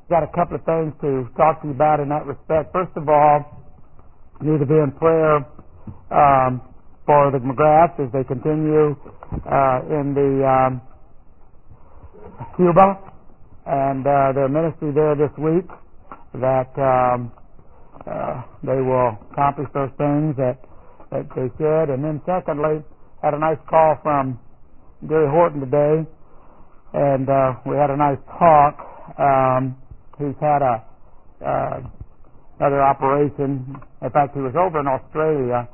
got a couple of things to talk to you about in that respect. First of all, need to be in prayer for the McGraths as they continue in the Cuba and their ministry there this week, that they will accomplish those things that they should. And then secondly, had a nice call from Gary Horton today, and we had a nice talk. He's had another operation. In fact, he was over in Australia,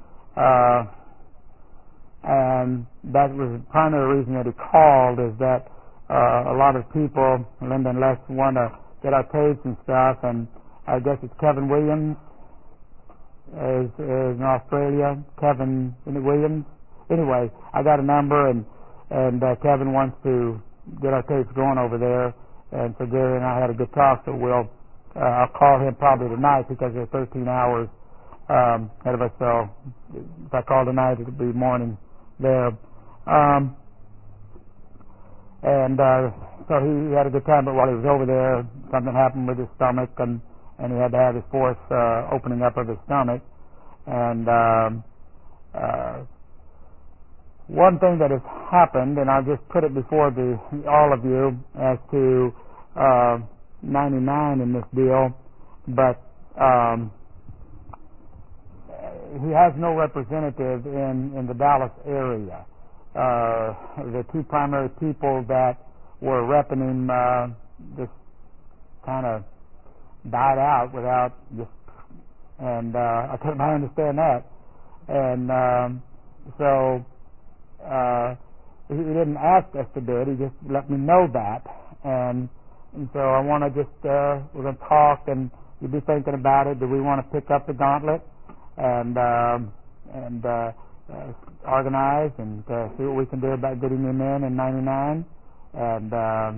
and that was the primary reason that he called, is that a lot of people, Linda and Les, want to get our tapes and stuff, and I guess it's Kevin Williams is in Australia. Kevin Williams. Anyway, I got a number, and Kevin wants to get our tapes going over there, and so Gary and I had a good talk. So I'll call him probably tonight, because they're 13 hours ahead of us. So if I call tonight, it'll be morning there. So he had a good time, but while he was over there, something happened with his stomach, and he had to have his fourth opening up of his stomach. And one thing that has happened, and I'll just put it before all of you as to 99 in this deal, but he has no representative in the Dallas area. The two primary people that were repping him just kind of died out without just, and I couldn't understand that. And so he didn't ask us to do it. He just let me know that. And so I want to just, we're going to talk, and you'll be thinking about it. Do we want to pick up the gauntlet and organize and see what we can do about getting him in 99? And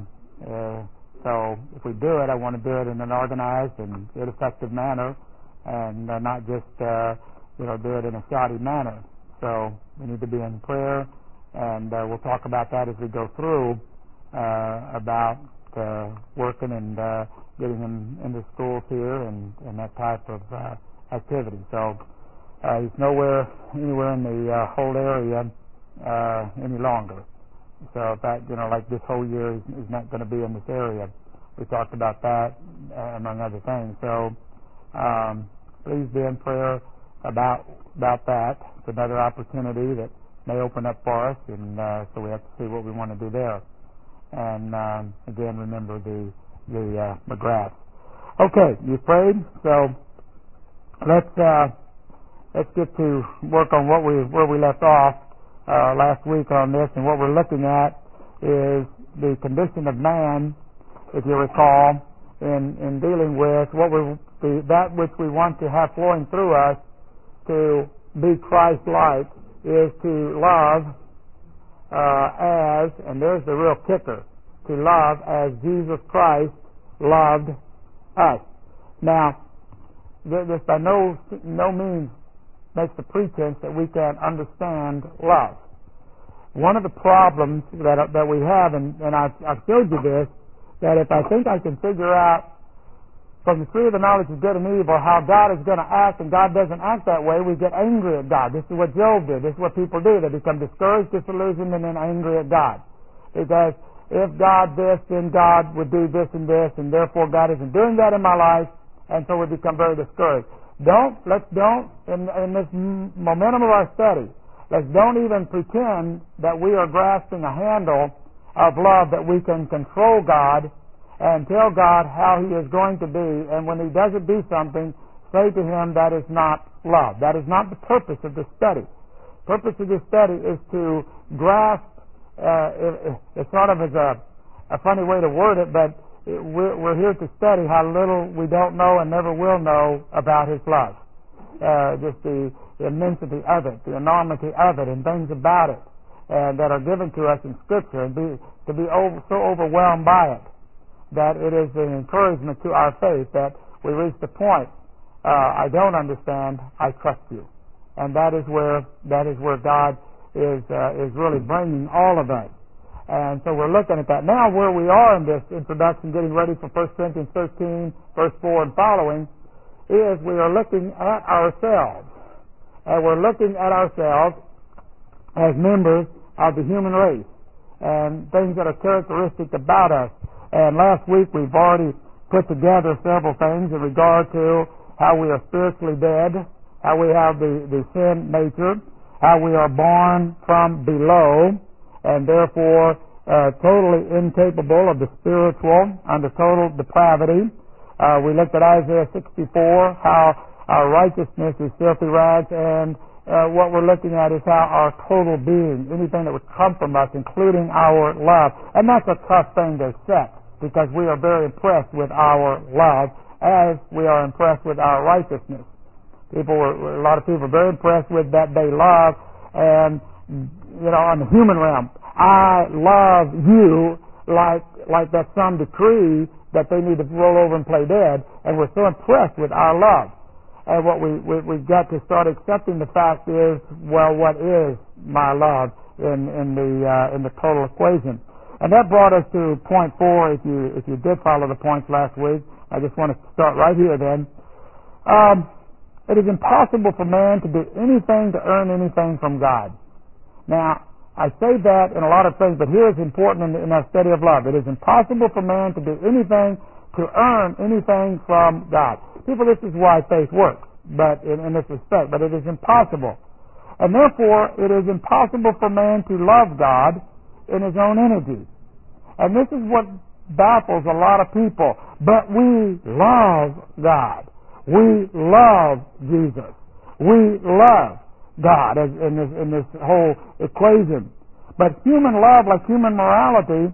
so if we do it, I want to do it in an organized and effective manner, and not just do it in a shoddy manner. So we need to be in prayer, and we'll talk about that as we go through about working and getting him into schools here and that type of activity. So he's anywhere in the whole area any longer. So in fact, like this whole year, he's not going to be in this area. We talked about that among other things. So please be in prayer about that. It's another opportunity that may open up for us, and so we have to see what we want to do there. And again, remember the McGraths. Okay, you prayed. So let's get to work on where we left off last week on this, and what we're looking at is the condition of man, if you recall, in dealing with that which we want to have flowing through us to be Christ-like, is to love as, and there's the real kicker, to love as Jesus Christ loved us. Now, this by no means makes the pretense that we can understand love. One of the problems that we have, and I've showed you this, that if I think I can figure out from the tree of the knowledge of good and evil how God is going to act, and God doesn't act that way, we get angry at God. This is what Job did. This is what people do. They become discouraged, disillusioned, and then angry at God. Because if God this, then God would do this, and therefore God isn't doing that in my life, and so we become very discouraged. Let's don't, in this momentum of our study, let's don't even pretend that we are grasping a handle of love, that we can control God and tell God how He is going to be, and when He doesn't do something, say to Him that is not love. That is not the purpose of this study. The purpose of this study is to grasp, it's sort of as a funny way to word it, but we're here to study how little we don't know and never will know about His love. Just the immensity of it, the enormity of it, and things about it that are given to us in Scripture, and to be so overwhelmed by it that it is an encouragement to our faith that we reach the point, I don't understand, I trust you. And that is where God is really bringing all of us. And so we're looking at that. Now where we are in this introduction, getting ready for 1 Corinthians 13, verse 4 and following, is we are looking at ourselves. And we're looking at ourselves as members of the human race and things that are characteristic about us. And last week we've already put together several things in regard to how we are spiritually dead, how we have the sin nature, how we are born from below, and therefore totally incapable of the spiritual, under total depravity. We looked at Isaiah 64, how our righteousness is filthy rags, and what we're looking at is how our total being, anything that would come from us, including our love. And that's a tough thing to accept, because we are very impressed with our love as we are impressed with our righteousness. A lot of people are very impressed with that they love, and on the human realm, I love you like that's some decree that they need to roll over and play dead, and we're so impressed with our love. And what we've got to start accepting the fact is, well, what is my love in the total equation? And that brought us to point 4. If you did follow the points last week, I just want to start right here then. It is impossible for man to do anything to earn anything from God. Now, I say that in a lot of things, but here is important in our study of love. It is impossible for man to do anything to earn anything from God. People, this is why faith works, but in this respect, but it is impossible. And therefore, it is impossible for man to love God in his own energy. And this is what baffles a lot of people. But we love God. We love Jesus. We love God in this whole equation. But human love, like human morality,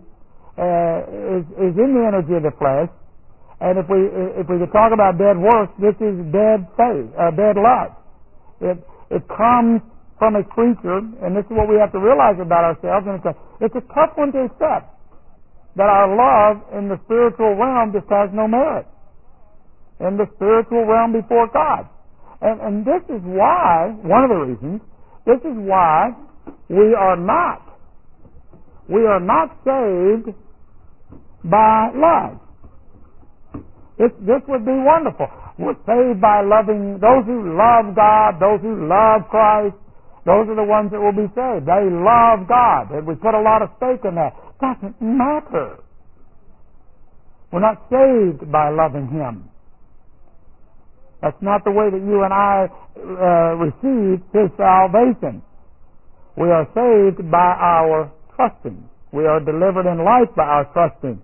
is in the energy of the flesh. And if we could talk about dead works, this is dead faith, dead love. It comes from a creature, and this is what we have to realize about ourselves. And it's a tough one to accept, that our love in the spiritual realm just has no merit in the spiritual realm before God. And this is why, one of the reasons, this is why we are not saved by love. This would be wonderful. We're saved by loving those who love God, those who love Christ. Those are the ones that will be saved. They love God. And we put a lot of stake in that. It doesn't matter. We're not saved by loving Him. That's not the way that you and I receive His salvation. We are saved by our trusting. We are delivered in life by our trusting.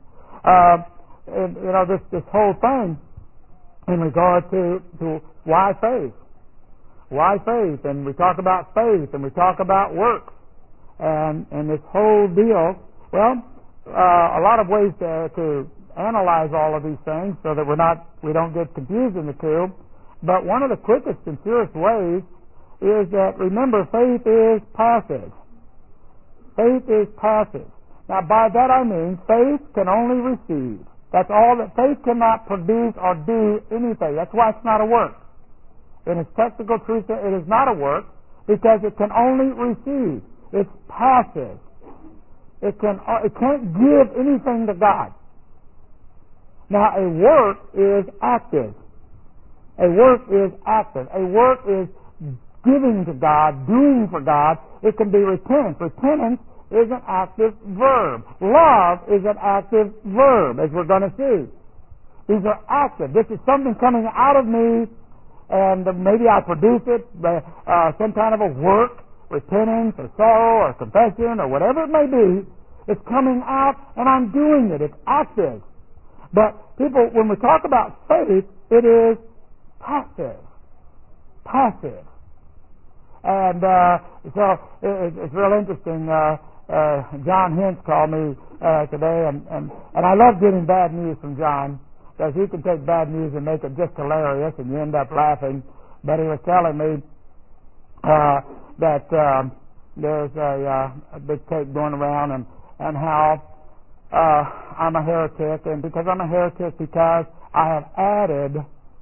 This whole thing in regard to why faith. Why faith? And we talk about faith, and we talk about works, and this whole deal. Well, a lot of ways to analyze all of these things so that we don't get confused in the two. But one of the quickest and surest ways is that, remember, faith is passive. Faith is passive. Now, by that I mean faith can only receive. That's all. That faith cannot produce or do anything. That's why it's not a work. In its technical truth, it is not a work because it can only receive. It's passive. It can't give anything to God. Now, a work is active. A work is active. A work is giving to God, doing for God. It can be repentance. Repentance is an active verb. Love is an active verb, as we're going to see. These are active. This is something coming out of me, and maybe I produce it, some kind of a work, repentance or sorrow or confession or whatever it may be. It's coming out, and I'm doing it. It's active. But people, when we talk about faith, it is passive. Passive. And so it's real interesting. John Hintz called me today, and I love getting bad news from John, because he can take bad news and make it just hilarious, and you end up laughing. But he was telling me that there's a big tape going around, and how I'm a heretic, and because I'm a heretic, because I have added,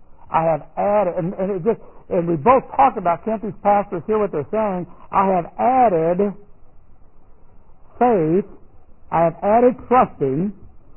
and we both talked about, can't these pastors hear what they're saying? I have added faith I have added trusting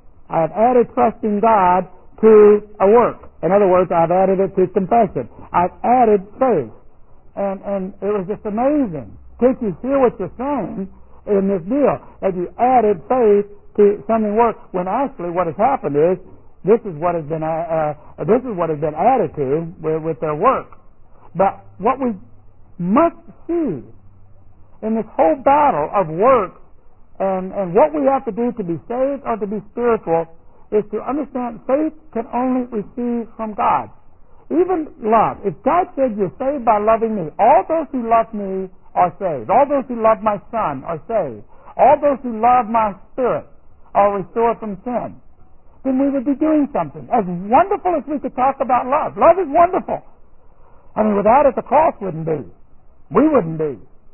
God to a work. In other words, I've added it to confession. I've added faith. And it was just amazing. Can't you hear what you're saying in this deal? That you added faith to something work, when actually what has happened is this is what has been added to with their work. But what we must see in this whole battle of work and what we have to do to be saved or to be spiritual is to understand faith can only receive from God. Even love. If God said you're saved by loving me, all those who love me are saved. All those who love my Son are saved. All those who love my Spirit are restored from sin. Then we would be doing something. As wonderful as we could talk about love. Love is wonderful. I mean, without it, the cross wouldn't be. We wouldn't be.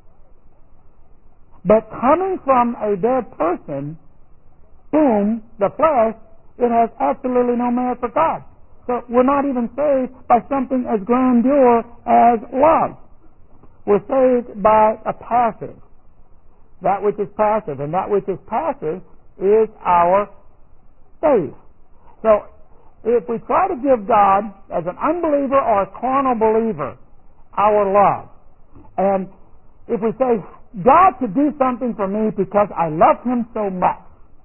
But coming from a dead person, boom, the flesh, it has absolutely no merit for God. So we're not even saved by something as grandeur as love. We're saved by a passive. That which is passive. And that which is passive is our faith. So if we try to give God, as an unbeliever or a carnal believer, our love, and if we say, God should do something for me because I love Him so much,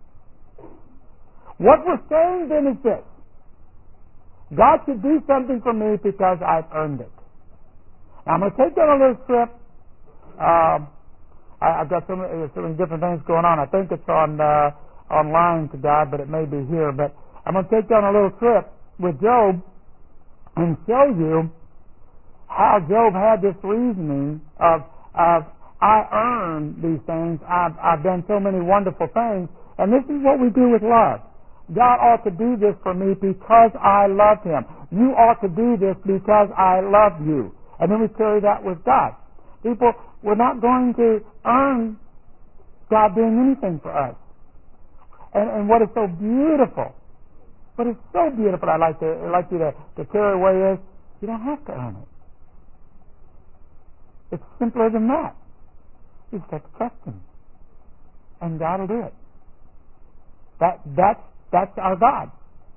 what we're saying then is this: God should do something for me because I've earned it. Now, I'm going to take you on a little trip. I've got so many different things going on. I think it's online to God, but it may be here. But I'm going to take you on a little trip with Job and show you how Job had this reasoning of I earn these things. I've done so many wonderful things. And this is what we do with love. God ought to do this for me because I love Him. You ought to do this because I love you. And then we carry that with God. People, we're not going to earn God doing anything for us. And what is so beautiful, what is so beautiful, I'd like you to carry away is, you don't have to earn it. It's simpler than that. You just have to trust Him. And God will do it. That's our God.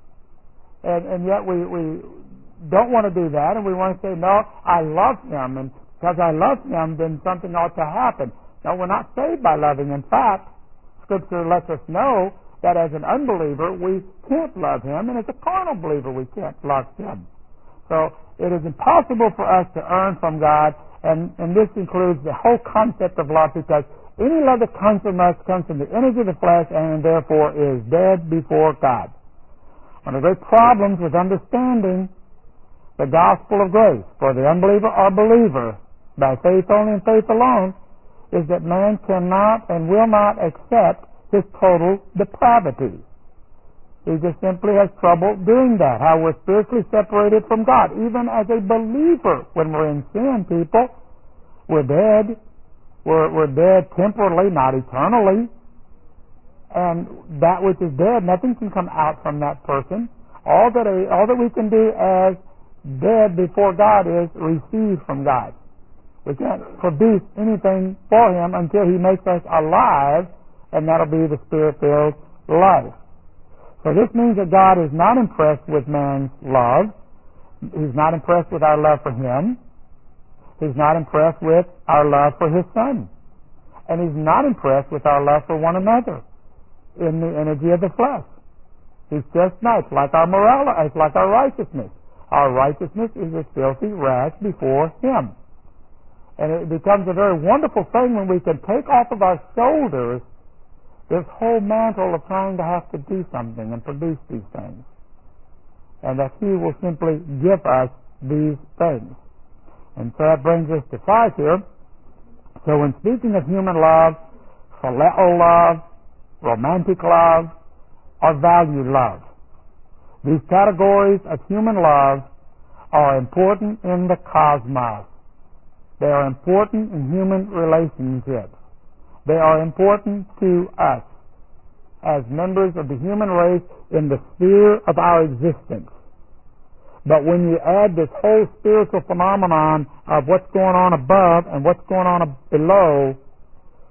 And yet we don't want to do that, and we want to say, no, I love Him, and because I love Him, then something ought to happen. No, we're not saved by loving. In fact, Scripture lets us know that as an unbeliever, we can't love Him, and as a carnal believer, we can't love Him. So it is impossible for us to earn from God, and this includes the whole concept of love, because any love that comes from us comes from the energy of the flesh and therefore is dead before God. One of the great problems with understanding the gospel of grace for the unbeliever or believer by faith only and faith alone is that man cannot and will not accept his total depravity. He just simply has trouble doing that. How we're spiritually separated from God. Even as a believer, when we're in sin, people, we're dead. We're dead temporally, not eternally. And that which is dead, nothing can come out from that person. All that we can do as dead before God is receive from God. We can't produce anything for Him until He makes us alive, and that'll be the Spirit-filled life. So this means that God is not impressed with man's love. He's not impressed with our love for Him. He's not impressed with our love for His Son. And He's not impressed with our love for one another in the energy of the flesh. He's just not. It's like our morality. It's like our righteousness. Our righteousness is as filthy rags before Him. And it becomes a very wonderful thing when we can take off of our shoulders this whole mantle of trying to have to do something and produce these things. And that He will simply give us these things. And so that brings us to 5 here. So when speaking of human love, phileo love, romantic love, or value love, these categories of human love are important in the cosmos. They are important in human relationships. They are important to us as members of the human race in the sphere of our existence. But when you add this whole spiritual phenomenon of what's going on above and what's going on below,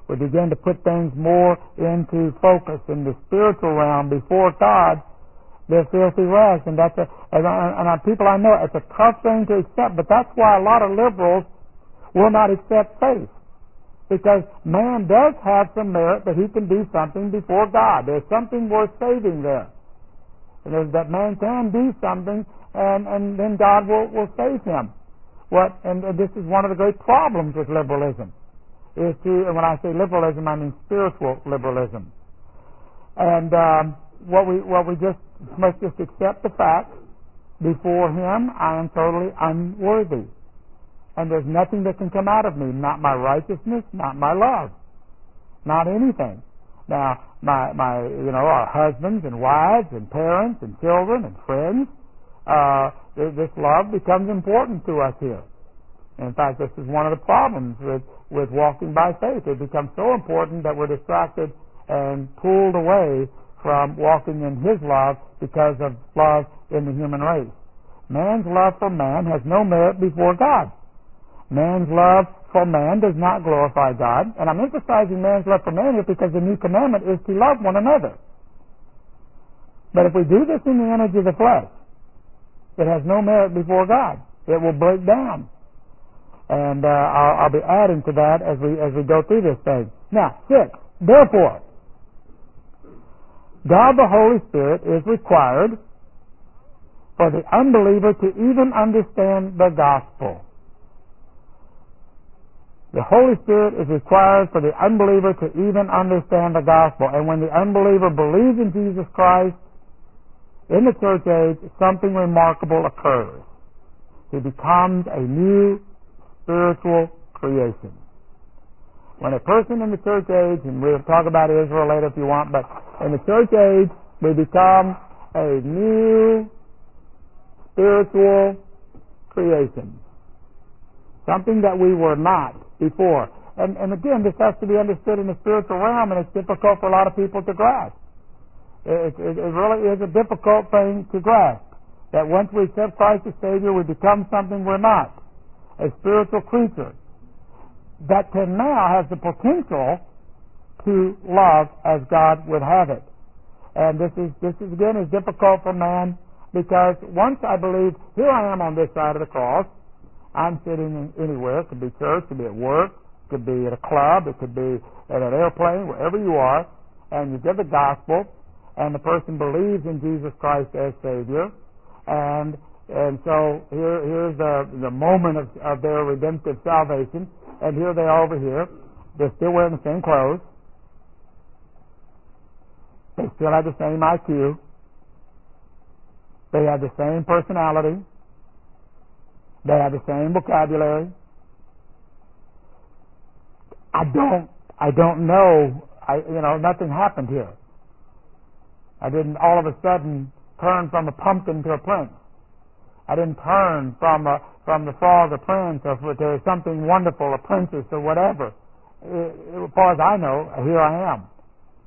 we begin to put things more into focus in the spiritual realm before God, they're filthy rags. And that's people I know, it's a tough thing to accept, but that's why a lot of liberals will not accept faith. Because man does have some merit that he can do something before God. There's something worth saving there. And that man can do something, and then God will save him. And this is one of the great problems with liberalism. And when I say liberalism, I mean spiritual liberalism. And what we just must just accept the fact, before Him I am totally unworthy. And there's nothing that can come out of me, not my righteousness, not my love, not anything. Now, our husbands and wives and parents and children and friends, this love becomes important to us here. In fact, this is one of the problems with walking by faith. It becomes so important that we're distracted and pulled away from walking in His love because of love in the human race. Man's love for man has no merit before God. Man's love for man does not glorify God. And I'm emphasizing man's love for man here because the new commandment is to love one another. But if we do this in the image of the flesh, it has no merit before God. It will break down. And I'll be adding to that as we go through this thing. Now, 6. Therefore, God the Holy Spirit is required for the unbeliever to even understand the gospel. The Holy Spirit is required for the unbeliever to even understand the gospel. And when the unbeliever believes in Jesus Christ in the church age, something remarkable occurs. He becomes a new spiritual creation. When a person in the church age, and we'll talk about Israel later if you want, but in the church age, we become a new spiritual creation. Something that we were not before. And again, this has to be understood in the spiritual realm, and it's difficult for a lot of people to grasp. It really is a difficult thing to grasp, that once we accept Christ as Savior, we become something we're not, a spiritual creature that can now has the potential to love as God would have it. And this is again is difficult for man, because once I believe, here I am on this side of the cross, I'm sitting anywhere. It could be church, it could be at work, it could be at a club, it could be at an airplane, wherever you are, and you give the gospel, and the person believes in Jesus Christ as Savior, and so here's the moment of their redemptive salvation, and here they are over here. They're still wearing the same clothes. They still have the same IQ. They have the same personality. They have the same vocabulary. I don't know. Nothing happened here. I didn't all of a sudden turn from a pumpkin to a prince. I didn't turn from the frog a prince or to something wonderful, a princess or whatever. As far as I know, here I am.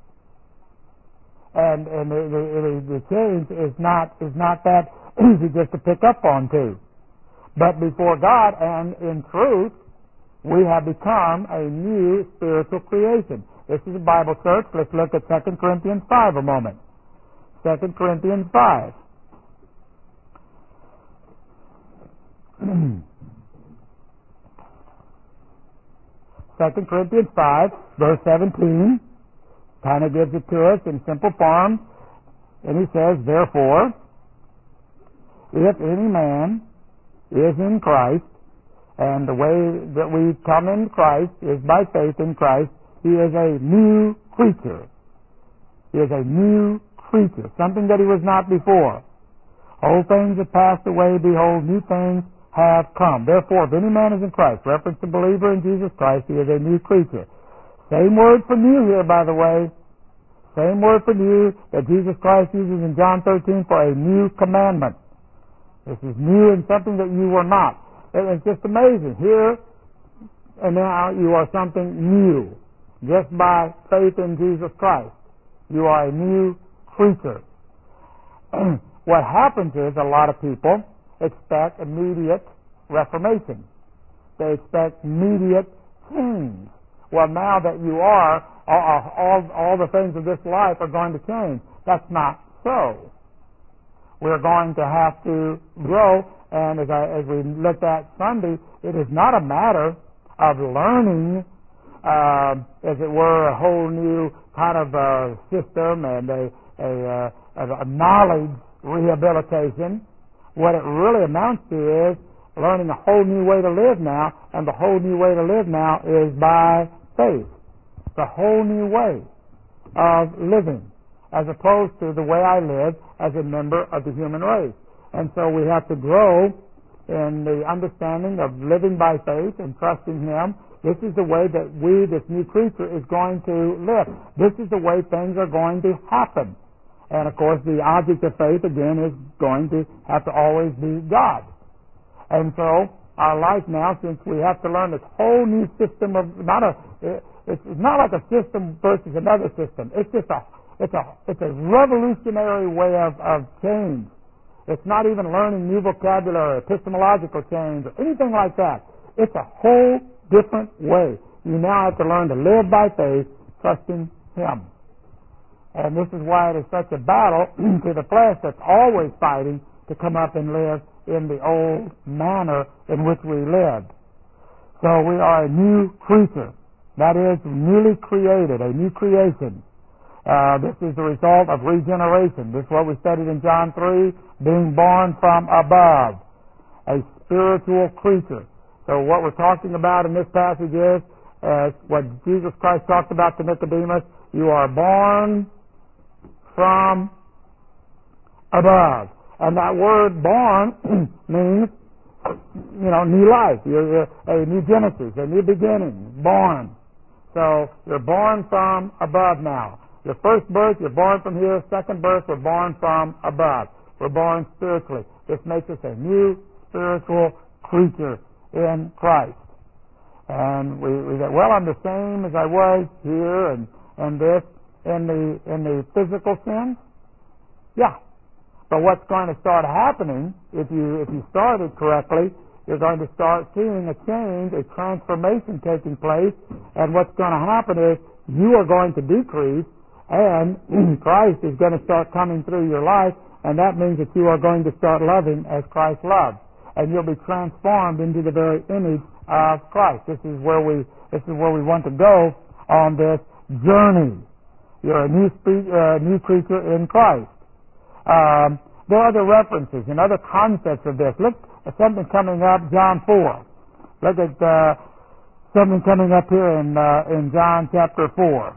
And the change is not that easy just to pick up on too. But before God and in truth, we have become a new spiritual creation. This is a Bible search. Let's look at 2 Corinthians 5 a moment. 2 Corinthians 5. 2 Corinthians 5, verse 17, kind of gives it to us in simple form. And he says, therefore, if any man is in Christ, and the way that we come in Christ is by faith in Christ, he is a new creature. He is a new creature, something that he was not before. Old things have passed away, behold, new things have come. Therefore, if any man is in Christ, reference to believer in Jesus Christ, he is a new creature. Same word for new here, by the way. Same word for new that Jesus Christ uses in John 13 for a new commandment. This is new and something that you were not. It's just amazing. Here and now you are something new. Just by faith in Jesus Christ, you are a new creature. What happens is a lot of people expect immediate reformation. They expect immediate change. well, now that you are, all the things of this life are going to change. That's not so. We're going to have to grow, and as we looked at Sunday, it is not a matter of learning, as it were, a whole new kind of system and a knowledge rehabilitation. What it really amounts to is learning a whole new way to live now, and the whole new way to live now is by faith. It's a whole new way of living, as opposed to the way I live as a member of the human race. And so we have to grow in the understanding of living by faith and trusting Him. This is the way that this new creature, is going to live. This is the way things are going to happen. And of course, the object of faith, again, is going to have to always be God. And so, our life now, since we have to learn this whole new system of, it's not like a system versus another system. It's just it's a revolutionary way of change. It's not even learning new vocabulary, epistemological change, or anything like that. It's a whole different way. You now have to learn to live by faith, trusting Him. And this is why it is such a battle to the flesh that's always fighting to come up and live in the old manner in which we lived. So we are a new creature. That is, newly created, a new creation. This is the result of regeneration. This is what we studied in John 3, being born from above, a spiritual creature. So what we're talking about in this passage is what Jesus Christ talked about to Nicodemus. You are born from above. And that word born means, new life. You're a new Genesis, a new beginning, born. So you're born from above now. Your first birth, you're born from here. Second birth, we're born from above. We're born spiritually. This makes us a new spiritual creature in Christ. And we say, well, I'm the same as I was here and this in the physical sense. Yeah. But what's going to start happening, if you start it correctly, you're going to start seeing a change, a transformation taking place, and what's going to happen is you are going to decrease, and Christ is going to start coming through your life, and that means that you are going to start loving as Christ loved, and you'll be transformed into the very image of Christ. This is where we want to go on this journey. You're a new creature in Christ. There are other references and other concepts of this. Look at something coming up, John 4. Look at something coming up here in John chapter 4.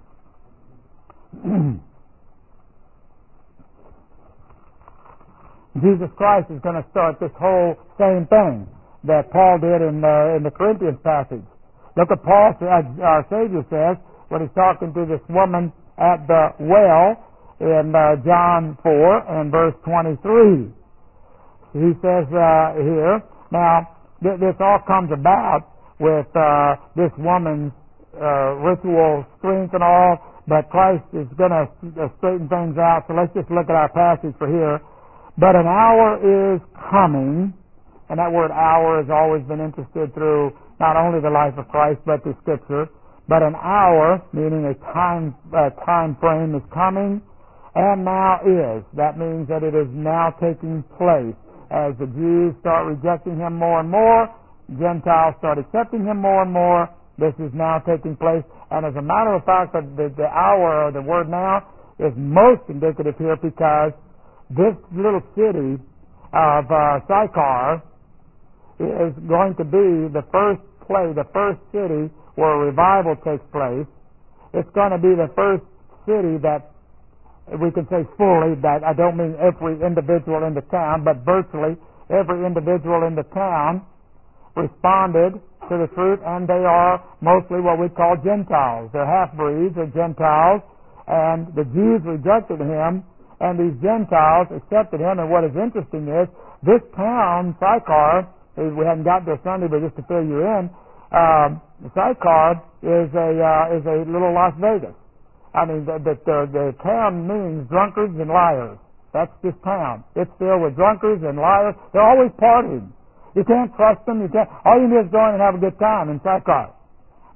Jesus Christ is going to start this whole same thing that Paul did in the Corinthians passage. Look at Paul, our Savior says, when he's talking to this woman at the well, in John 4 and verse 23. He says here, now, this all comes about with this woman's ritual strength and all, but Christ is going to straighten things out, so let's just look at our passage for here. But an hour is coming, and that word hour has always been interested through not only the life of Christ, but the Scripture. But an hour, meaning a time frame, is coming, and now is. That means that it is now taking place. As the Jews start rejecting Him more and more, Gentiles start accepting Him more and more. This is now taking place. And as a matter of fact, the hour, or the word now, is most indicative here because this little city of Sychar is going to be the first city where revival takes place. It's going to be the first city that we can say fully, that I don't mean every individual in the town, but virtually every individual in the town responded to the truth, and they are mostly what we call Gentiles. They're half-breeds or Gentiles, and the Jews rejected Him, and these Gentiles accepted Him. And what is interesting is this town, Sychar, we hadn't got there Sunday, but just to fill you in, Sychar is a little Las Vegas. I mean, the town means drunkards and liars. That's this town. It's filled with drunkards and liars. They're always partying. You can't trust them. All you need is go in and have a good time in Sychar.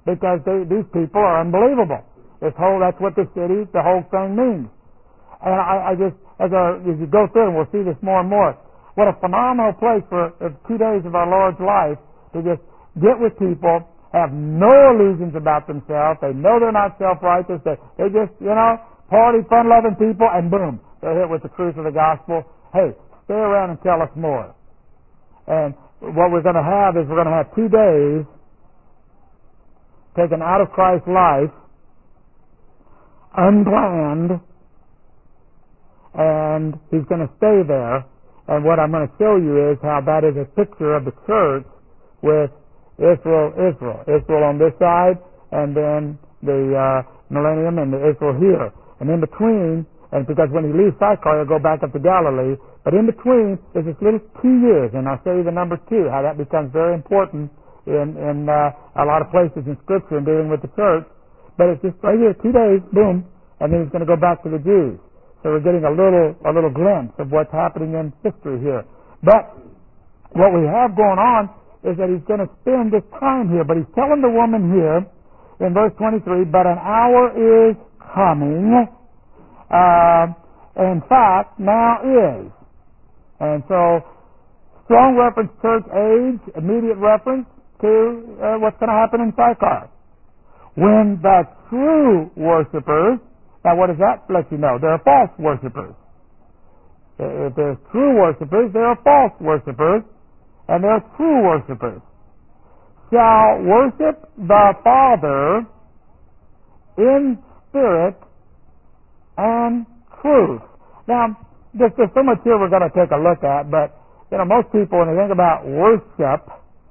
because these people are unbelievable. That's what the whole thing means. And I just, as you go through, and we'll see this more and more, what a phenomenal place for 2 days of our Lord's life to just get with people, have no illusions about themselves. They know they're not self-righteous. They just, party, fun-loving people, and boom, they're hit with the truth of the gospel. Hey, stay around and tell us more. And what we're going to have is we're going to have 2 days taken out of Christ's life, unplanned, and he's going to stay there. And what I'm going to show you is how that is a picture of the church with Israel on this side, and then the millennium and the Israel here. And in between, and because when he leaves Sychar, he'll go back up to Galilee, but in between is this little 2 years, and I'll show you the number 2, how that becomes very important in a lot of places in Scripture in dealing with the church. But it's just right here, 2 days, boom, and then he's going to go back to the Jews. So we're getting a little glimpse of what's happening in history here. But what we have going on is that he's going to spend this time here. But he's telling the woman here in verse 23, but an hour is coming. In fact, now is. And so, strong reference church age, immediate reference to what's going to happen in Sychar. When the true worshipers, now what does that let you know? There are false worshipers. If there's true worshipers, there are false worshipers, and there are true worshipers. Shall worship the Father in spirit and truth. Now, there's so much here we're going to take a look at, but most people, when they think about worship,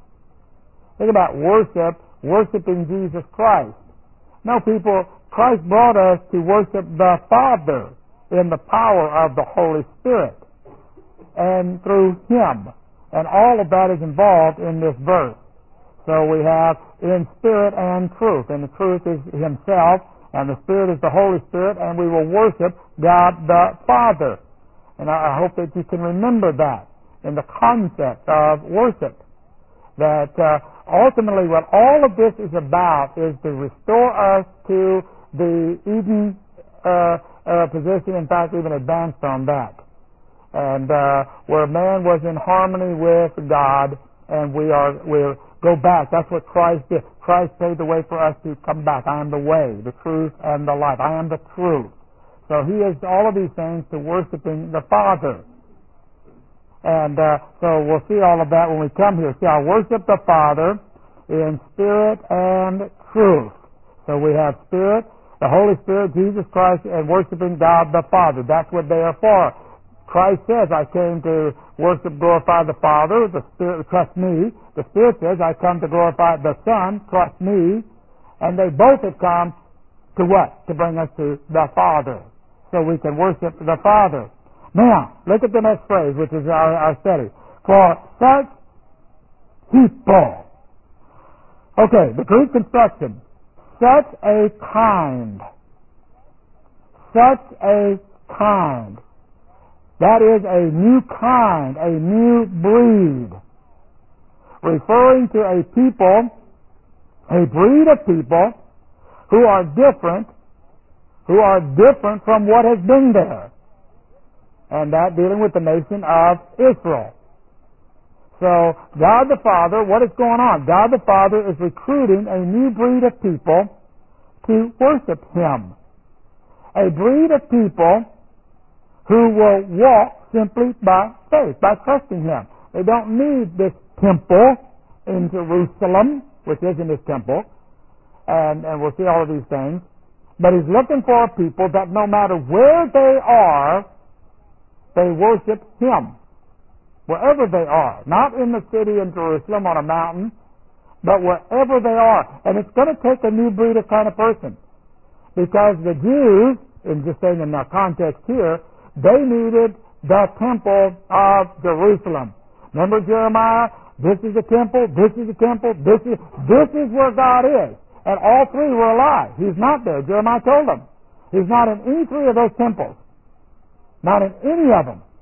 worshiping Jesus Christ. No, people, Christ brought us to worship the Father in the power of the Holy Spirit and through Him. And all of that is involved in this verse. So we have in spirit and truth. And the truth is Himself, and the Spirit is the Holy Spirit, and we will worship God the Father. And I hope that you can remember that in the concept of worship. That ultimately what all of this is about is to restore us to the Eden position, in fact, even advanced on that. And where man was in harmony with God, and we'll go back. That's what Christ did. Christ paid the way for us to come back. I am the way, the truth, and the life. I am the truth. So He is all of these things to worshiping the Father. And so we'll see all of that when we come here. See, I worship the Father in spirit and truth. So we have spirit, the Holy Spirit, Jesus Christ, and worshiping God the Father. That's what they are for. Christ says, I came to worship, glorify the Father. The Spirit, trust me. The Spirit says, I come to glorify the Son, trust me. And they both have come to what? To bring us to the Father. So we can worship the Father. Now, look at the next phrase, which is our study. For such people. Okay, the Greek construction. Such a kind. Such a kind. That is a new kind, a new breed. Referring to a people, a breed of people who are different from what has been there. And that dealing with the nation of Israel. So, God the Father, what is going on? God the Father is recruiting a new breed of people to worship Him. A breed of people who will walk simply by faith, by trusting Him. They don't need this temple in Jerusalem, which isn't His temple, and we'll see all of these things. But He's looking for people that no matter where they are, they worship Him. Wherever they are. Not in the city in Jerusalem on a mountain, but wherever they are. And it's going to take a new breed of kind of person. Because the Jews, and just saying in our context here, they needed the temple of Jerusalem. Remember Jeremiah? This is the temple, this is the temple, this is where God is. And all three were alive. He's not there. Jeremiah told them. He's not in any three of those temples. Not in any of them.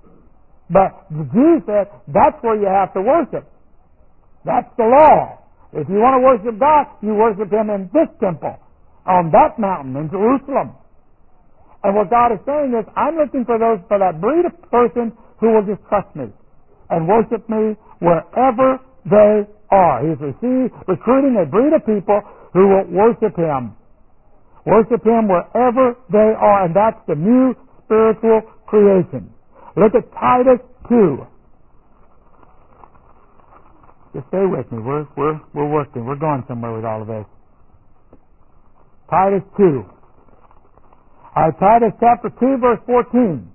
But the Jews said, that's where you have to worship. That's the law. If you want to worship God, you worship Him in this temple, on that mountain in Jerusalem. And what God is saying is, I'm looking for that breed of person who will just trust me and worship me wherever they are. He's recruiting a breed of people who will worship Him. Worship Him wherever they are, and that's the new spiritual creation. Look at Titus 2. Just stay with me. We're working. We're going somewhere with all of this. Titus 2. All right, Titus chapter 2, verse 14.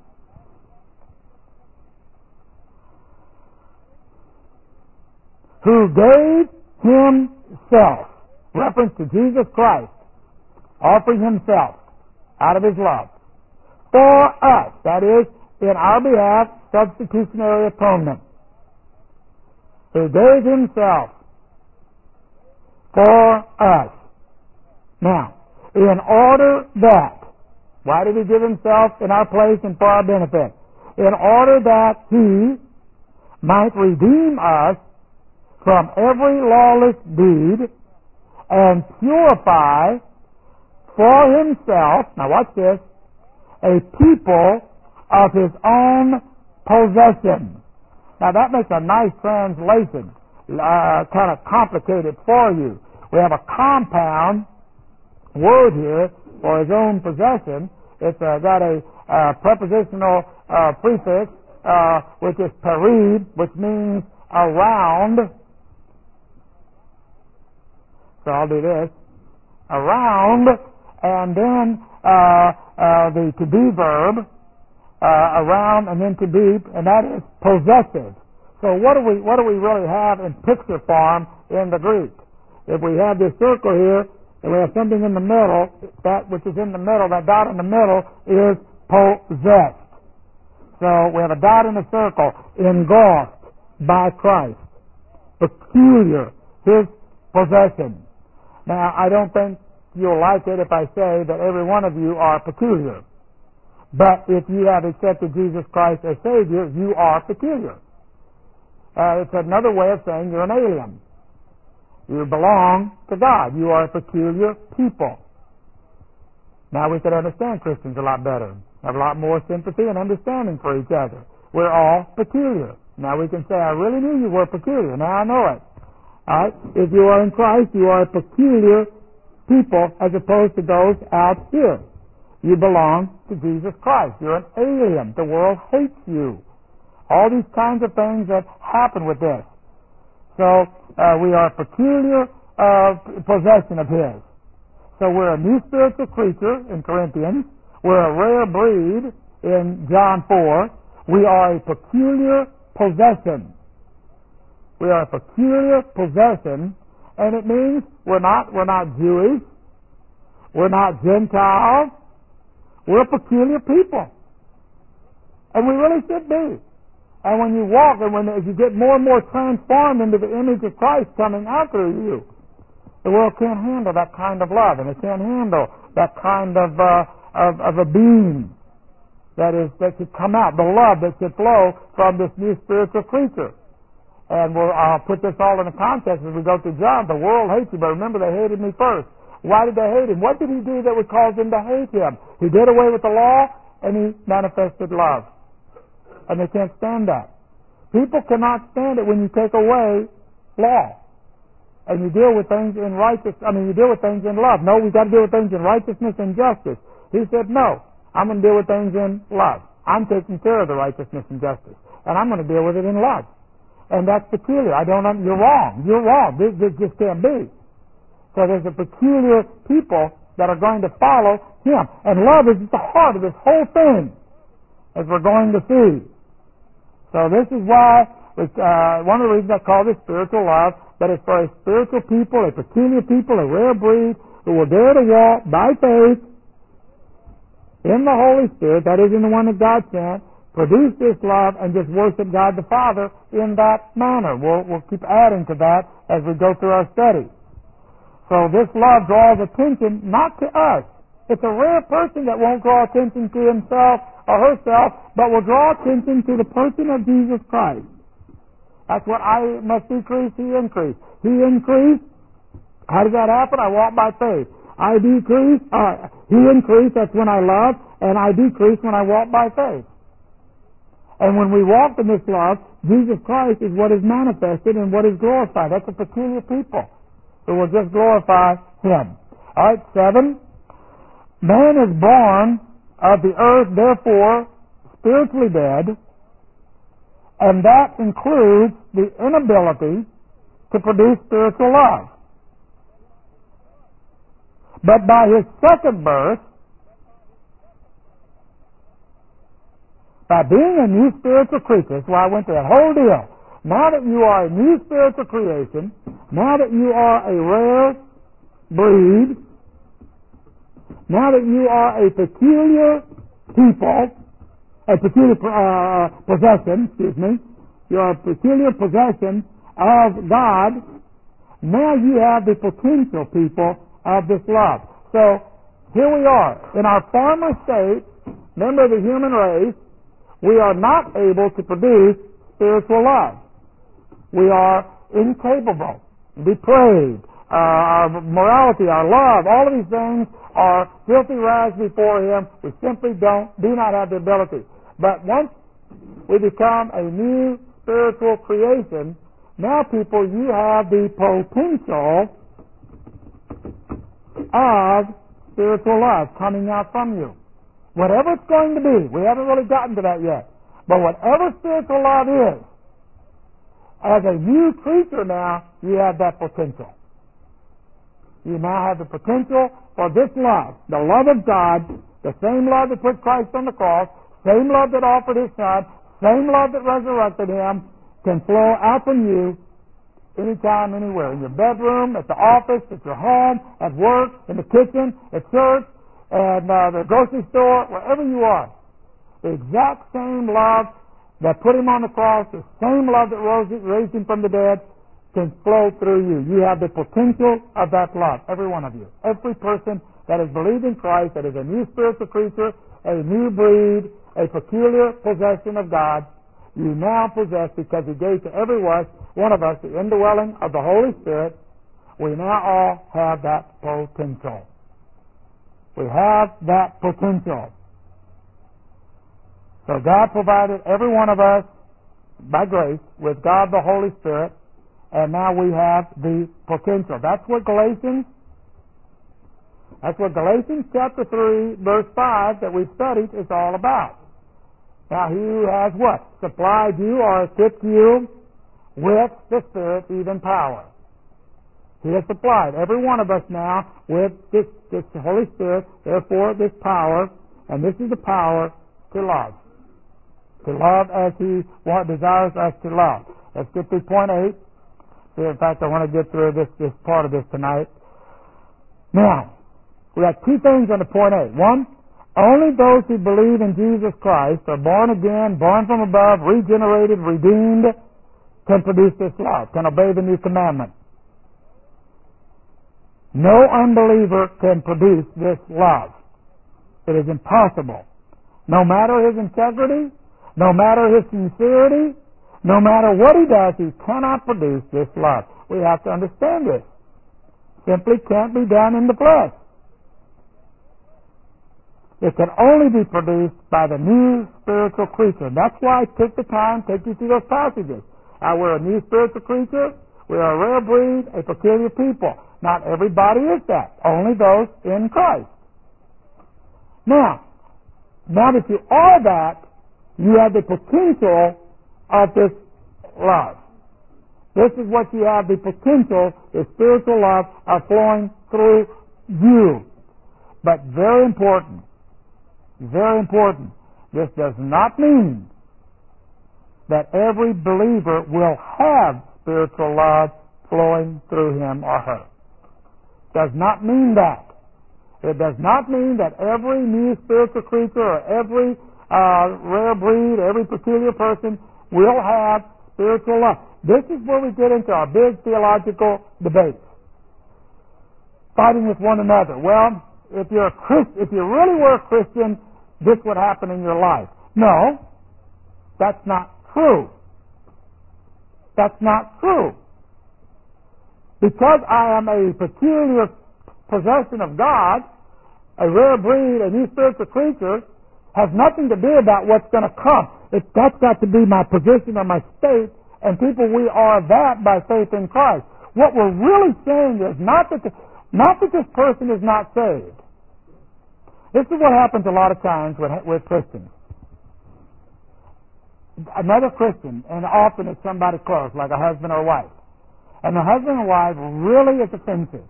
Who gave Himself, reference to Jesus Christ, offering Himself out of His love for us, that is, in our behalf, substitutionary atonement. Who gave Himself for us. Now, in order that, why did He give Himself in our place and for our benefit? In order that He might redeem us from every lawless deed and purify for Himself, now watch this, a people of His own possession. Now that makes a nice translation, kind of complicated for you. We have a compound word here for His own possession. It's got a prepositional prefix, which is perib, which means around. So I'll do this. Around, and then the to be verb, around, and then to be, and that is possessive. So what do we really have in picture form in the Greek? If we have this circle here, and we have something in the middle, that which is in the middle, that dot in the middle is possessed. So we have a dot in a circle, engulfed by Christ, peculiar, His possession. Now, I don't think you'll like it if I say that every one of you are peculiar. But if you have accepted Jesus Christ as Savior, you are peculiar. It's another way of saying you're an alien. You belong to God. You are a peculiar people. Now we can understand Christians a lot better. Have a lot more sympathy and understanding for each other. We're all peculiar. Now we can say, I really knew you were peculiar. Now I know it. All right? If you are in Christ, you are a peculiar people as opposed to those out here. You belong to Jesus Christ. You're an alien. The world hates you. All these kinds of things that happen with this. So we are a peculiar possession of His. So we're a new spiritual creature in Corinthians. We're a rare breed in John 4. We are a peculiar possession. We are a peculiar possession, and it means we're not Jewish. We're not Gentiles. We're a peculiar people. And we really should be. And when you walk, and as you get more and more transformed into the image of Christ coming out through you, the world can't handle that kind of love, and it can't handle that kind of a being that should come out, the love that should flow from this new spiritual creature. And I'll put this all in a context as we go through John. The world hates you, but remember they hated me first. Why did they hate Him? What did He do that would cause them to hate Him? He did away with the law, and He manifested love. And they can't stand that. People cannot stand it when you take away law. And you deal with things in you deal with things in love. No, we've got to deal with things in righteousness and justice. He said, no, I'm going to deal with things in love. I'm taking care of the righteousness and justice. And I'm going to deal with it in love. And that's peculiar. You're wrong. You're wrong. This just can't be. So there's a peculiar people that are going to follow Him. And love is at the heart of this whole thing, as we're going to see. So this is why, one of the reasons I call this spiritual love, that it's for a spiritual people, a peculiar people, a rare breed, who will dare to walk by faith in the Holy Spirit, that is in the one that God sent, produce this love, and just worship God the Father in that manner. We'll keep adding to that as we go through our study. So this love draws attention not to us. It's a rare person that won't draw attention to himself or herself, but will draw attention to the person of Jesus Christ. That's what I must decrease, He increase. He increase, How does that happen? I walk by faith. I decrease, He increased, that's when I love, and I decrease when I walk by faith. And when we walk in this love, Jesus Christ is what is manifested and what is glorified. That's a peculiar people who will just glorify Him. All right, 7. Man is born of the earth, therefore spiritually dead, and that includes the inability to produce spiritual love. But by his second birth, by being a new spiritual creature, that's why I went through that whole deal. Now that you are a new spiritual creation, now that you are a rare breed, now that you are a peculiar people, a peculiar possession, you are a peculiar possession of God, now you have the potential, people, of this love. So, here we are. In our former state, member of the human race, we are not able to produce spiritual love. We are incapable, depraved. Our morality, our love, all of these things are filthy rags before Him. We simply do not have the ability. But once we become a new spiritual creation, now, people, you have the potential of spiritual love coming out from you. Whatever it's going to be, we haven't really gotten to that yet, but whatever spiritual love is, as a new creature now, you have that potential. You now have the potential for this love, the love of God, the same love that put Christ on the cross, same love that offered His Son, same love that resurrected Him, can flow out from you anytime, anywhere. In your bedroom, at the office, at your home, at work, in the kitchen, at church, and the grocery store, wherever you are. The exact same love that put Him on the cross, the same love that raised Him from the dead, can flow through you. You have the potential of that love, every one of you. Every person that has believed in Christ, that is a new spiritual creature, a new breed, a peculiar possession of God, you now possess, because He gave to every one of us the indwelling of the Holy Spirit. We now all have that potential. We have that potential. So God provided every one of us, by grace, with God the Holy Spirit, and now we have the potential. That's what Galatians chapter 3, verse 5 that we've studied is all about. Now, He who has what? Supplied you or equipped you with the Spirit, even power. He has supplied every one of us now with this Holy Spirit, therefore this power, and this is the power to love. To love as He desires us to love. Let's get through point 8. In fact, I want to get through this part of this tonight. Now, we have two things on the point 8. One, only those who believe in Jesus Christ are born again, born from above, regenerated, redeemed, can produce this love, can obey the new commandment. No unbeliever can produce this love. It is impossible. No matter his integrity, no matter his sincerity, no matter what he does, he cannot produce this love. We have to understand this. Simply can't be done in the flesh. It can only be produced by the new spiritual creature. That's why I took the time to take you through those passages. We're a new spiritual creature. We are a rare breed, a peculiar people. Not everybody is that. Only those in Christ. Now that you are that, you have the potential of this love. This is what you have, the potential, the spiritual love of flowing through you. But very important, this does not mean that every believer will have spiritual love flowing through him or her. Does not mean that. It does not mean that every new spiritual creature or every rare breed, every peculiar person will have spiritual love. This is where we get into our big theological debates. Fighting with one another. Well, if you really were a Christian, this would happen in your life. No, that's not true. That's not true. because I am a peculiar possession of God, a rare breed, a new spiritual creature, has nothing to do about what's going to come. That's got to be my position or my state, and people, we are that by faith in Christ. What we're really saying is not that this person is not saved. This is what happens a lot of times with Christians. Another Christian, and often it's somebody close, like a husband or wife. And the husband and wife really is offensive.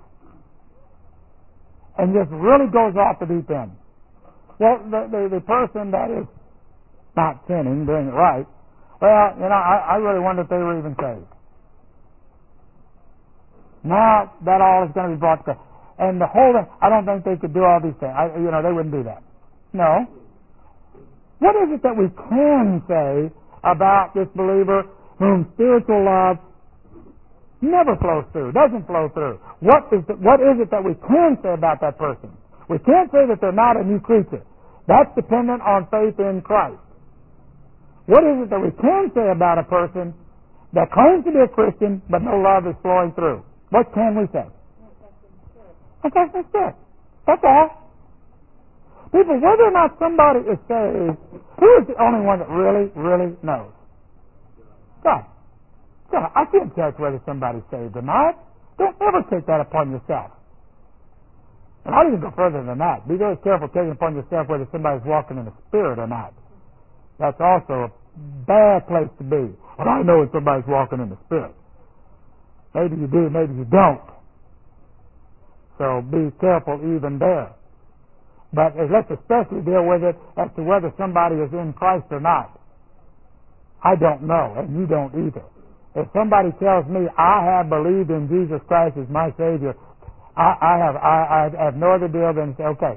And just really goes off the deep end. Well, the person that is not sinning, doing it right, well, I really wonder if they were even saved. Now, that all is going to be brought to God. And the whole thing, I don't think they could do all these things. They wouldn't do that. No. What is it that we can say about this believer whom spiritual love never flows through, doesn't flow through? What is it that we can say about that person? We can't say that they're not a new creature. That's dependent on faith in Christ. What is it that we can say about a person that claims to be a Christian but no love is flowing through? What can we say? That's it. That's all. People, whether or not somebody is saved, who is the only one that really, really knows? God. I can't judge whether somebody's saved or not. Don't ever take that upon yourself. And I'll even go further than that. Be very careful taking upon yourself whether somebody's walking in the Spirit or not. That's also a bad place to be. Well, I know if somebody's walking in the Spirit. Maybe you do, maybe you don't. So be careful even there. But let's especially deal with it as to whether somebody is in Christ or not. I don't know, and you don't either. If somebody tells me I have believed in Jesus Christ as my Savior, I have no other deal than to say, okay.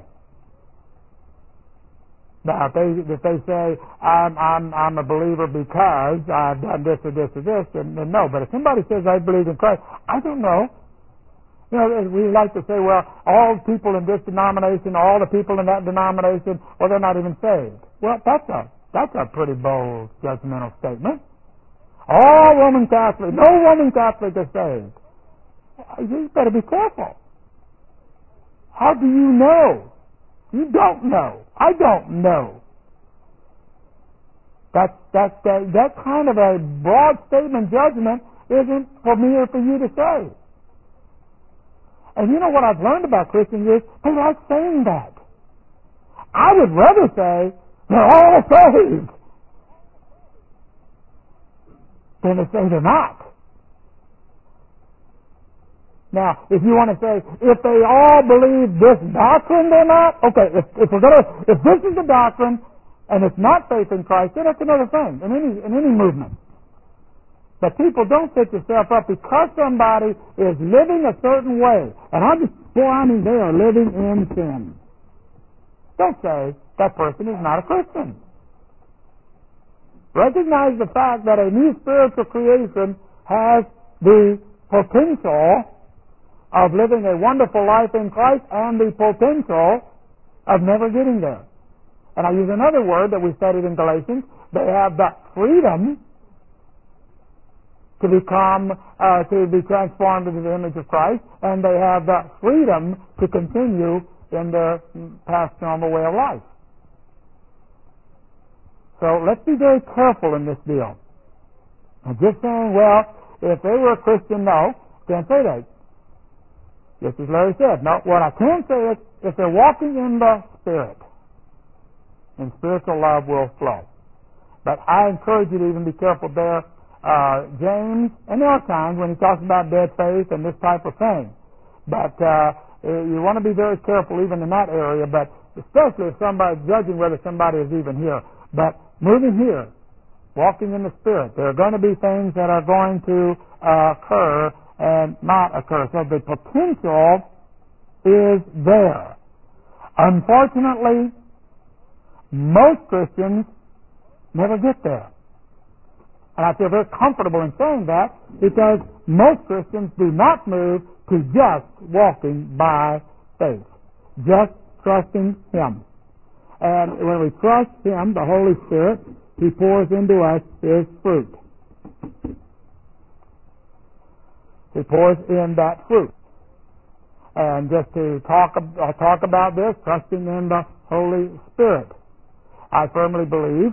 Now, if they say I'm a believer because I've done this or this or this, then no. But if somebody says I believe in Christ, I don't know. We like to say, well, all people in this denomination, all the people in that denomination, well, they're not even saved. Well, that's a pretty bold, judgmental statement. All Roman Catholic, no Roman Catholic is saved. You better be careful. How do you know? You don't know. I don't know. That kind of a broad statement judgment isn't for me or for you to say. And you know what I've learned about Christians is they like saying that. I would rather say they're all saved than to say they're not. Now, if you want to say, if they all believe this doctrine, they're not, okay, if this is the doctrine and it's not faith in Christ, then that's another thing in any movement. But people, don't set yourself up because somebody is living a certain way. And they are living in sin. Don't say that person is not a Christian. Recognize the fact that a new spiritual creation has the potential of living a wonderful life in Christ and the potential of never getting there. And I use another word that we studied in Galatians. They have the freedom to be transformed into the image of Christ, and they have the freedom to continue in their past normal way of life. So let's be very careful in this deal. And just saying, well, if they were a Christian, no, can't say that. Just as Larry said, no, what I can say is, if they're walking in the Spirit, then spiritual love will flow. But I encourage you to even be careful there. James, and there are times when he talks about dead faith and this type of thing. But you want to be very careful even in that area, but especially if somebody's judging whether somebody is even here. But moving here, walking in the Spirit, there are going to be things that are going to occur and not occur. So the potential is there. Unfortunately, most Christians never get there. And I feel very comfortable in saying that because most Christians do not move to just walking by faith, just trusting Him. And when we trust Him, the Holy Spirit, He pours into us His fruit. He pours in that fruit. And just to talk about this, trusting in the Holy Spirit. I firmly believe,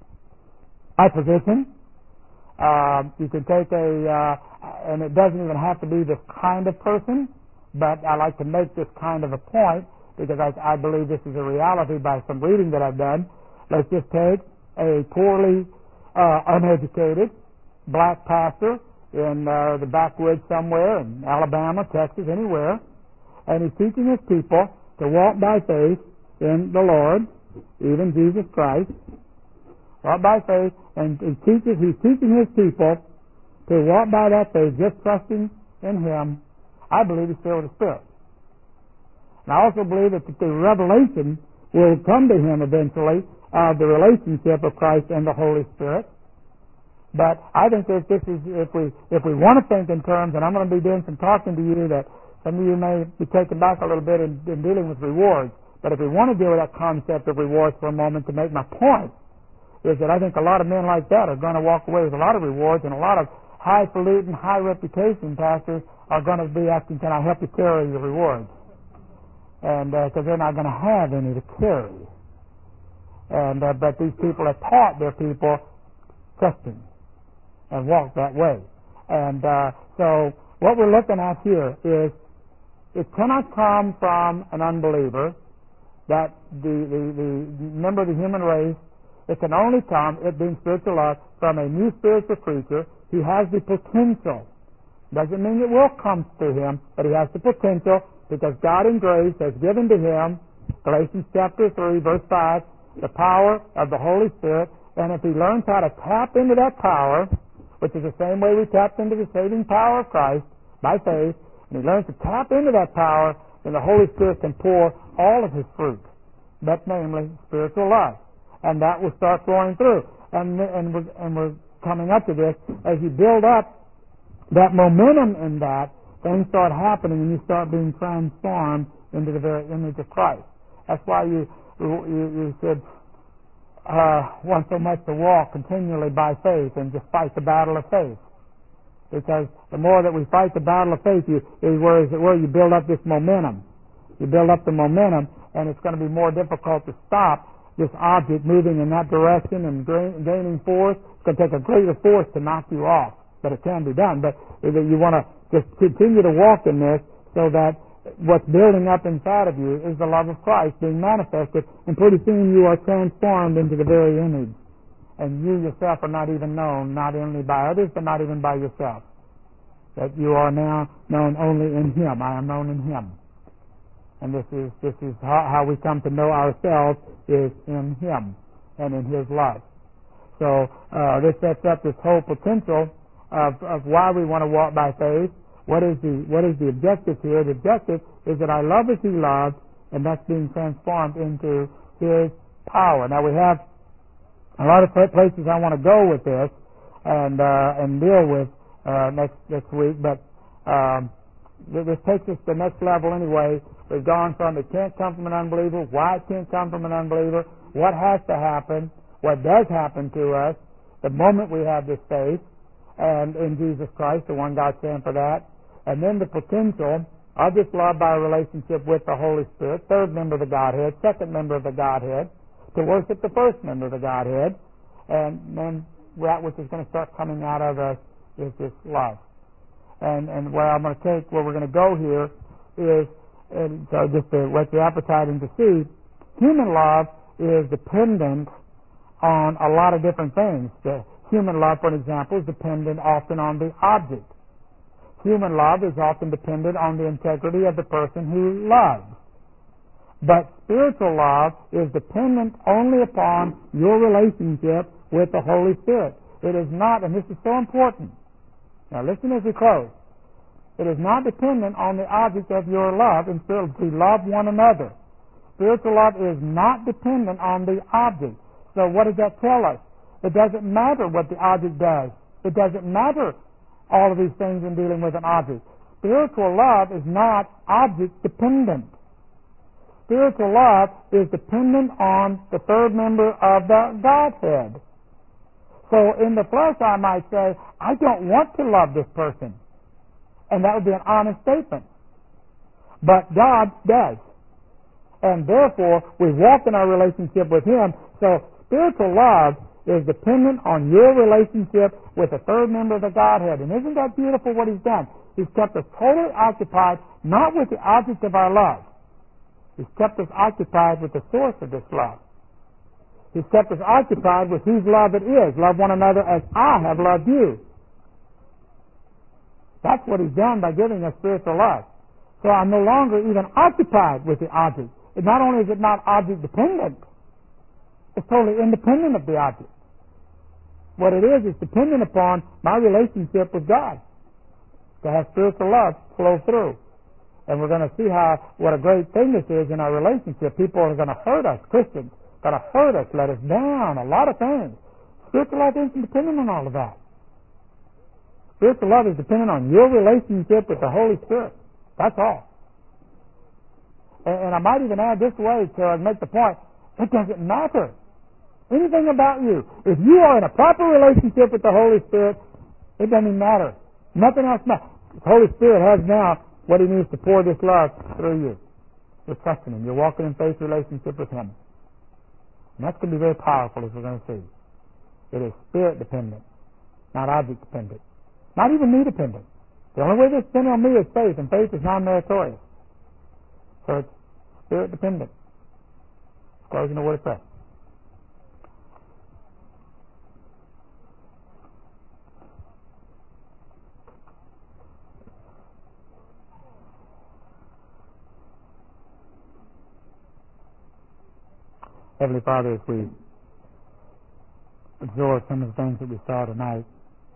my position, you can take and it doesn't even have to be this kind of person, but I like to make this kind of a point because I believe this is a reality by some reading that I've done. Let's just take a poorly uneducated black pastor in the backwoods somewhere in Alabama, Texas, anywhere, and he's teaching his people to walk by faith in the Lord, even Jesus Christ, walk by faith, and he's teaching his people to walk by that faith, just trusting in Him. I believe he's filled with the Spirit. And I also believe that the revelation will come to him eventually of the relationship of Christ and the Holy Spirit. But I think that this is, if we want to think in terms, and I'm going to be doing some talking to you that some of you may be taken back a little bit in dealing with rewards. But if we want to deal with that concept of rewards for a moment to make my point, is that I think a lot of men like that are going to walk away with a lot of rewards, and a lot of highfalutin, high reputation pastors are going to be asking, can I help you carry the rewards? And because they're not going to have any to carry. And but these people have taught their people trusting and walk that way. And so what we're looking at here is it cannot come from an unbeliever, that the member of the human race. It can only come, it being spiritual love, from a new spiritual creature. He has the potential. Doesn't mean it will come to him, but he has the potential because God in grace has given to him, Galatians chapter 3, verse 5, the power of the Holy Spirit. And if he learns how to tap into that power, which is the same way we tapped into the saving power of Christ by faith, and he learns to tap into that power, then the Holy Spirit can pour all of his fruit, but namely spiritual love. And that will start flowing through. And we're coming up to this. As you build up that momentum in that, things start happening and you start being transformed into the very image of Christ. That's why you should want so much to walk continually by faith and just fight the battle of faith. Because the more that we fight the battle of faith, where you build up this momentum. You build up the momentum, and it's going to be more difficult to stop this object moving in that direction and gaining force. It's going to take a greater force to knock you off, but it can be done. But you want to just continue to walk in this so that what's building up inside of you is the love of Christ being manifested, and pretty soon you are transformed into the very image. And you yourself are not even known, not only by others, but not even by yourself. That you are now known only in Him. I am known in Him. And this is how we come to know ourselves, is in Him and in His love. So this sets up this whole potential of why we want to walk by faith. What is the objective here? The objective is that I love as He loves, and that's being transformed into His power. Now we have a lot of places I want to go with this and deal with next week, but this takes us to the next level anyway. We've gone from it can't come from an unbeliever, why it can't come from an unbeliever, what has to happen, what does happen to us the moment we have this faith, and in Jesus Christ, the one God sent for that, and then the potential of this love by a relationship with the Holy Spirit, third member of the Godhead, second member of the Godhead, to worship the first member of the Godhead, and then that which is going to start coming out of us is this love. And where we're going to go here is, and so just to whet your appetite and to see, human love is dependent on a lot of different things. The human love, for example, is dependent often on the object. Human love is often dependent on the integrity of the person who loves. But spiritual love is dependent only upon your relationship with the Holy Spirit. It is not, and this is so important. Now listen as we close. It is not dependent on the object of your love, and still to love one another. Spiritual love is not dependent on the object. So what does that tell us? It doesn't matter what the object does. It doesn't matter all of these things in dealing with an object. Spiritual love is not object dependent. Spiritual love is dependent on the third member of the Godhead. So in the flesh I might say, I don't want to love this person. And that would be an honest statement. But God does. And therefore, we walk in our relationship with Him. So spiritual love is dependent on your relationship with the third member of the Godhead. And isn't that beautiful what He's done? He's kept us totally occupied, not with the object of our love. He's kept us occupied with the source of this love. He's kept us occupied with whose love it is. Love one another as I have loved you. That's what He's done by giving us spiritual love. So I'm no longer even occupied with the object. And not only is it not object dependent, it's totally independent of the object. What it is dependent upon my relationship with God to have spiritual love flow through. And we're going to see what a great thing this is in our relationship. People are going to hurt us, Christians, going to hurt us, let us down, a lot of things. Spiritual love isn't dependent on all of that. Spiritual love is dependent on your relationship with the Holy Spirit. That's all. And I might even add this way to make the point, it doesn't matter anything about you. If you are in a proper relationship with the Holy Spirit, it doesn't even matter. Nothing else matters. The Holy Spirit has now what He needs to pour this love through you. You're trusting Him. You're walking in faith relationship with Him. And that's going to be very powerful, as we're going to see. It is spirit dependent, not object dependent. Not even me dependent. The only way this is dependent on me is faith, and faith is non-meritorious. So it's spirit dependent. Closing the word of prayer. Heavenly Father, as we absorb some of the things that we saw tonight,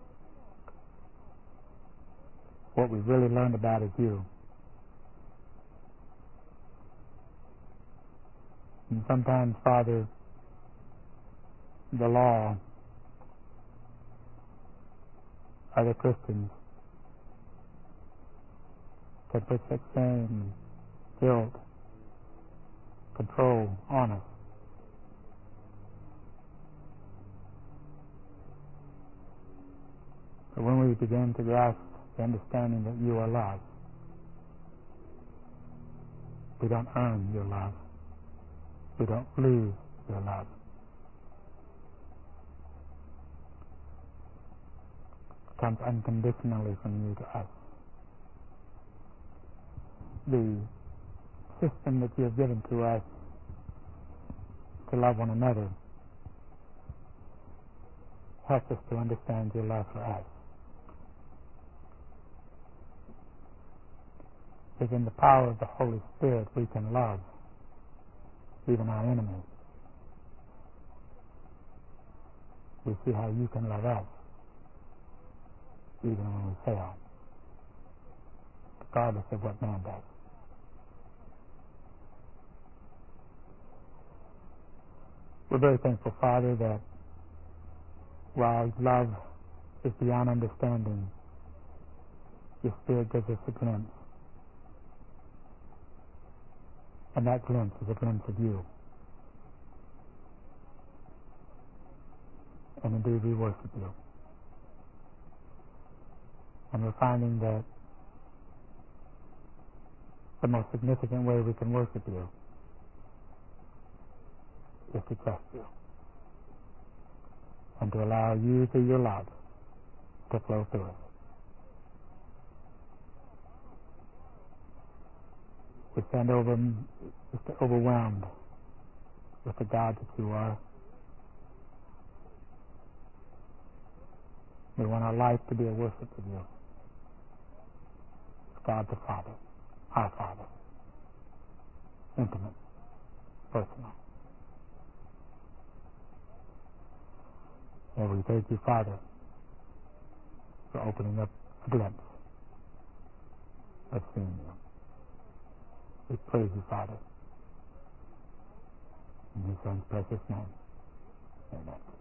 what we really learned about is you. And sometimes, Father, the law, other Christians, can put such shame, guilt, control on us. But when we begin to grasp the understanding that you are love, we don't earn your love. We don't lose your love. It comes unconditionally from you to us. The system that you have given to us to love one another helps us to understand your love for us. It's in the power of the Holy Spirit we can love even our enemies. We see how you can love us even when we fail, regardless of what man does. We're very thankful, Father, that while love is beyond understanding, your Spirit gives us a glimpse. And that glimpse is a glimpse of you. And indeed we worship you. And we're finding that the most significant way we can worship you is to trust you. And to allow you through your love to flow through us. We stand overwhelmed with the God that you are. We want our life to be a worship of you. God the Father, our Father. Intimate, personal. And we thank you, Father, for opening up a glimpse of seeing you. We praise you, Father. In His Son's precious name. Amen.